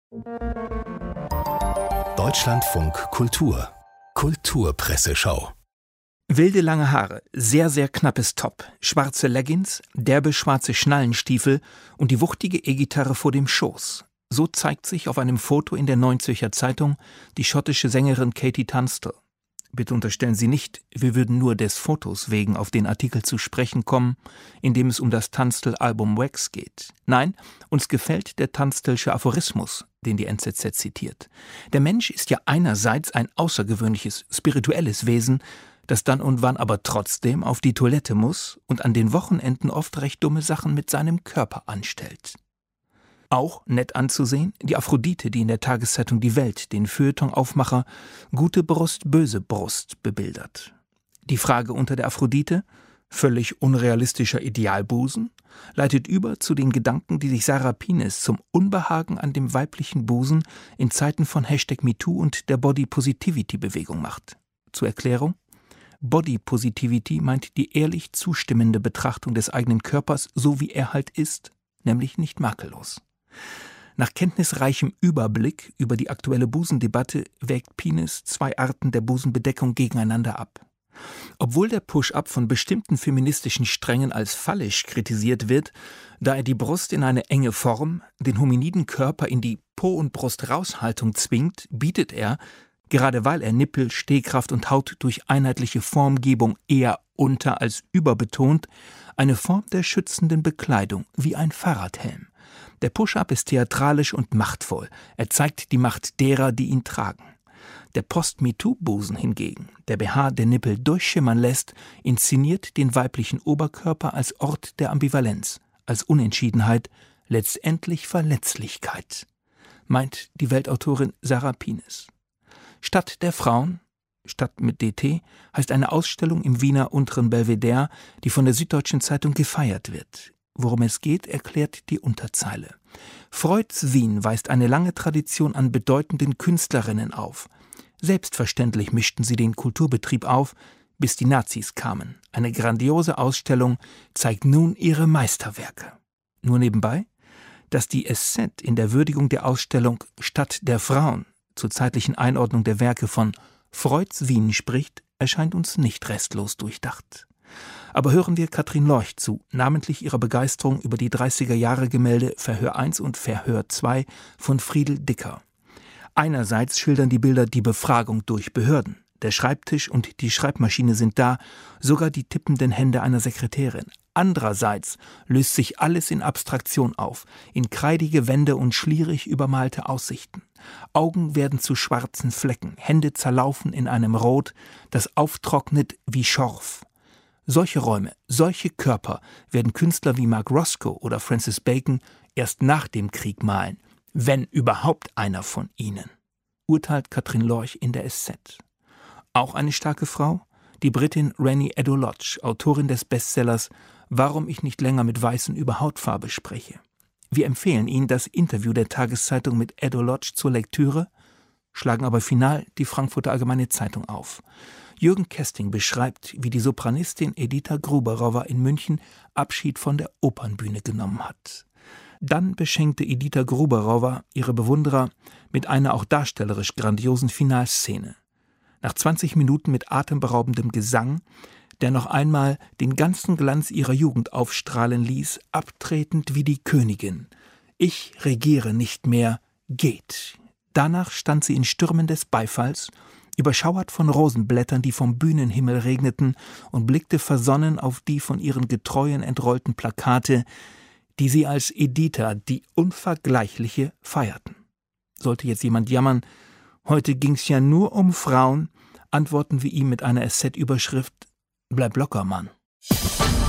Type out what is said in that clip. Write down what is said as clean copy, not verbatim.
Deutschlandfunk Kultur Kulturpresseschau. Wilde lange Haare, sehr, sehr knappes Top, schwarze Leggings, derbe schwarze Schnallenstiefel und die wuchtige E-Gitarre vor dem Schoß. So zeigt sich auf einem Foto in der Neuen Zürcher Zeitung die schottische Sängerin Katie Tunstall. Bitte unterstellen Sie nicht, wir würden nur des Fotos wegen auf den Artikel zu sprechen kommen, in dem es um das Tunstall-Album Wax geht. Nein, uns gefällt der Tunstallsche Aphorismus, den die NZZ zitiert. Der Mensch ist ja einerseits ein außergewöhnliches, spirituelles Wesen, das dann und wann aber trotzdem auf die Toilette muss und an den Wochenenden oft recht dumme Sachen mit seinem Körper anstellt. Auch nett anzusehen, die Aphrodite, die in der Tageszeitung Die Welt den Feuilleton-Aufmacher »Gute Brust, böse Brust« bebildert. Die Frage unter der Aphrodite, völlig unrealistischer Idealbusen, leitet über zu den Gedanken, die sich Sarah Pines zum Unbehagen an dem weiblichen Busen in Zeiten von #MeToo und der Body-Positivity-Bewegung macht. Zur Erklärung: Body Positivity meint die ehrlich zustimmende Betrachtung des eigenen Körpers, so wie er halt ist, nämlich nicht makellos. Nach kenntnisreichem Überblick über die aktuelle Busendebatte wägt Pines zwei Arten der Busenbedeckung gegeneinander ab. Obwohl der Push-Up von bestimmten feministischen Strängen als fallisch kritisiert wird, da er die Brust in eine enge Form, den hominiden Körper in die Po- und Brustraushaltung zwingt, bietet er, gerade weil er Nippel, Stehkraft und Haut durch einheitliche Formgebung eher unter- als überbetont, eine Form der schützenden Bekleidung, wie ein Fahrradhelm. Der Push-Up ist theatralisch und machtvoll. Er zeigt die Macht derer, die ihn tragen. Der Post-MeToo-Busen hingegen, der BH der Nippel durchschimmern lässt, inszeniert den weiblichen Oberkörper als Ort der Ambivalenz, als Unentschiedenheit, letztendlich Verletzlichkeit, meint die Weltautorin Sarah Pines. Stadt der Frauen, Stadt mit DT, heißt eine Ausstellung im Wiener Unteren Belvedere, die von der Süddeutschen Zeitung gefeiert wird. Worum es geht, erklärt die Unterzeile. Freuds Wien weist eine lange Tradition an bedeutenden Künstlerinnen auf. Selbstverständlich mischten sie den Kulturbetrieb auf, bis die Nazis kamen. Eine grandiose Ausstellung zeigt nun ihre Meisterwerke. Nur nebenbei, dass die SZ in der Würdigung der Ausstellung Stadt der Frauen zur zeitlichen Einordnung der Werke von Freuds Wien spricht, erscheint uns nicht restlos durchdacht. Aber hören wir Katrin Lorch zu, namentlich ihrer Begeisterung über die 30er-Jahre-Gemälde Verhör 1 und Verhör 2 von Friedel Dicker. Einerseits schildern die Bilder die Befragung durch Behörden. Der Schreibtisch und die Schreibmaschine sind da, sogar die tippenden Hände einer Sekretärin. Andererseits löst sich alles in Abstraktion auf, in kreidige Wände und schlierig übermalte Aussichten. Augen werden zu schwarzen Flecken, Hände zerlaufen in einem Rot, das auftrocknet wie Schorf. Solche Räume, solche Körper werden Künstler wie Mark Roscoe oder Francis Bacon erst nach dem Krieg malen, wenn überhaupt einer von ihnen, urteilt Katrin Lorch in der SZ. Auch eine starke Frau? Die Britin Renée Eddo-Lodge, Autorin des Bestsellers »Warum ich nicht länger mit Weißen über Hautfarbe spreche«. Wir empfehlen Ihnen das Interview der Tageszeitung mit Eddo-Lodge zur Lektüre, schlagen aber final die Frankfurter Allgemeine Zeitung auf. Jürgen Kesting beschreibt, wie die Sopranistin Edita Gruberowa in München Abschied von der Opernbühne genommen hat. Dann beschenkte Edita Gruberowa ihre Bewunderer mit einer auch darstellerisch grandiosen Finalszene. Nach 20 Minuten mit atemberaubendem Gesang, der noch einmal den ganzen Glanz ihrer Jugend aufstrahlen ließ, abtretend wie die Königin. »Ich regiere nicht mehr, geht!« Danach stand sie in Stürmen des Beifalls, überschauert von Rosenblättern, die vom Bühnenhimmel regneten, und blickte versonnen auf die von ihren Getreuen entrollten Plakate, die sie als Edita, die Unvergleichliche, feierten. Sollte jetzt jemand jammern, heute ging's ja nur um Frauen, antworten wir ihm mit einer SZ-Überschrift: »Bleib locker, Mann.«